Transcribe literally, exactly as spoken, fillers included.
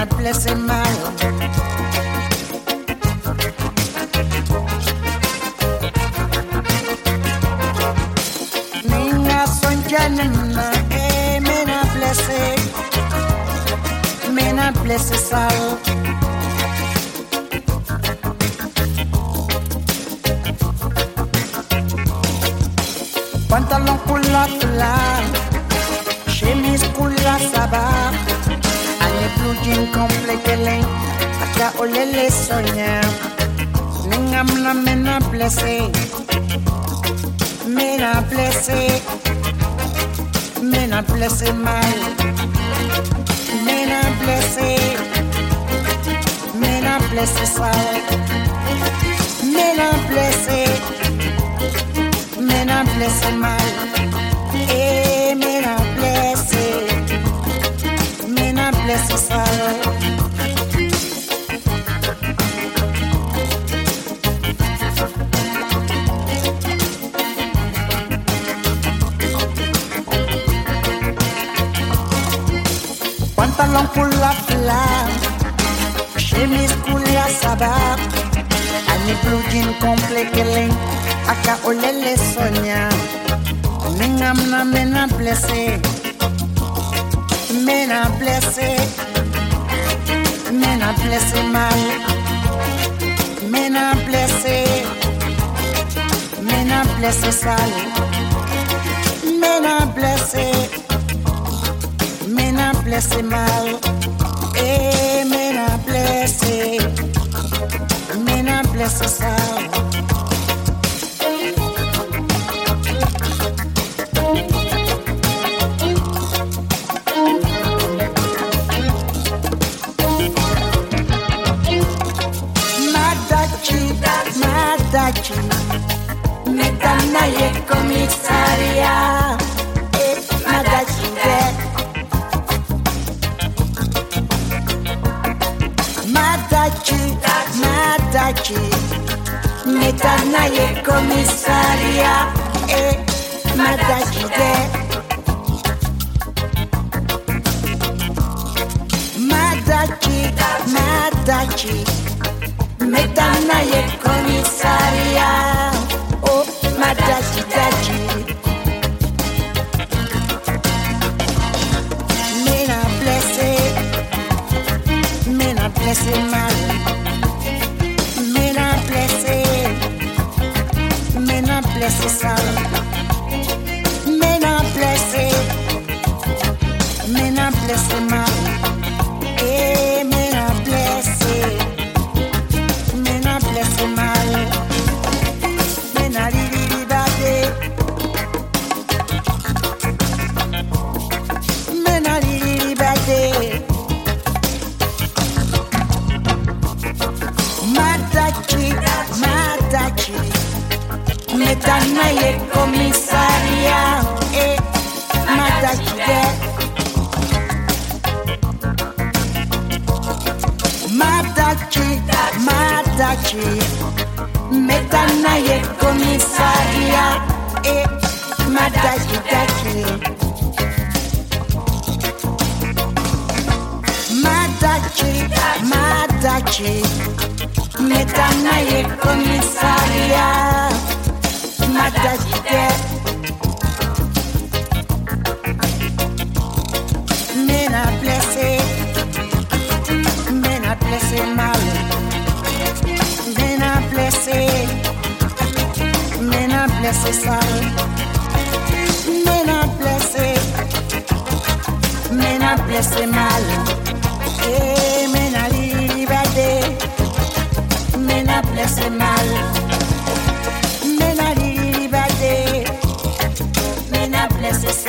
blessé mal. Minga son janina, eh, me na blessé, me na blessé sal. Pantalon kula kula, chemise kula sabah. Ane blue jean complete len, aka olele sonya. Ningam na me na blessé, me na blessé, me na blessé mal. Me na blessé, me na blessé sal. Me na blessé. Me na blessé mal, eh, me na blessé, me na blessé sal. Pantalon kula kula, chemise kula sabah, ani blue jean complete len. Aka olele sonya, ningam na me na blessé, me na blessé, me na blessé mal, me na blessé, me na blessé sal, me na blessé, me na blessé mal, eh, me na blessé, me na blessé sal. Madachi, metana ye komisaria, eh, Madachi de. Madachi, Madachi, metana ye komisaria, eh, Madachi de. Madachi, Madachi. Metana ye komisaria, oh madachi dachi. Me na blessé, me na blessé mal. Me na blessé, me na blessé sal. Me na blessé, me na blessé mal. Eh, me na blessé. Blessé mal, me na riri bade, me na riri bade. Madachi, Madachi, metana ye komisaria, eh, Madachi de. Madachi, Madachi, metana ye komisaria, eh, Madachi dachi. Madachi, Madachi, metana ye komisaria, Madachi de. Me na blessé, me na blessé mal. Me na blessé, me na blessé sal. Me na blessé, me na blessé mal. Eh, me na libéré, me na blessé mal. Me na libéré, me na blessé sal.